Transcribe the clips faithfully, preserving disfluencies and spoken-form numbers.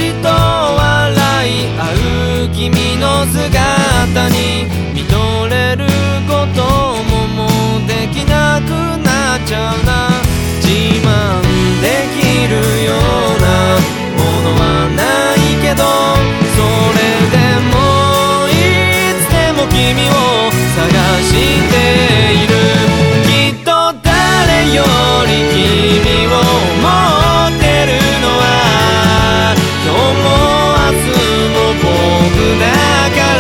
と笑い合う君の姿に見とれることももうできなくなっちゃうな。自慢できるようなものはないけど、それでもいつでも君を探している。きっと誰より君を思ってるのは今日も明日も僕だから。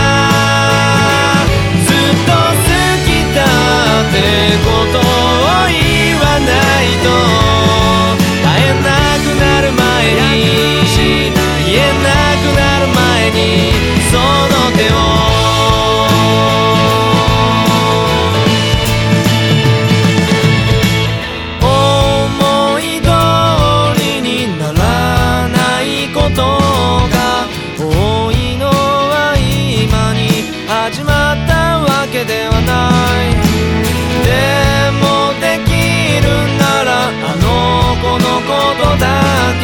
ずっと好きだってことを言わないと、会えなくなる前に言えなくなる前にその手を思い通りにならないことが多いのは今に始まったわけではない。でもできるならあの子のことだけ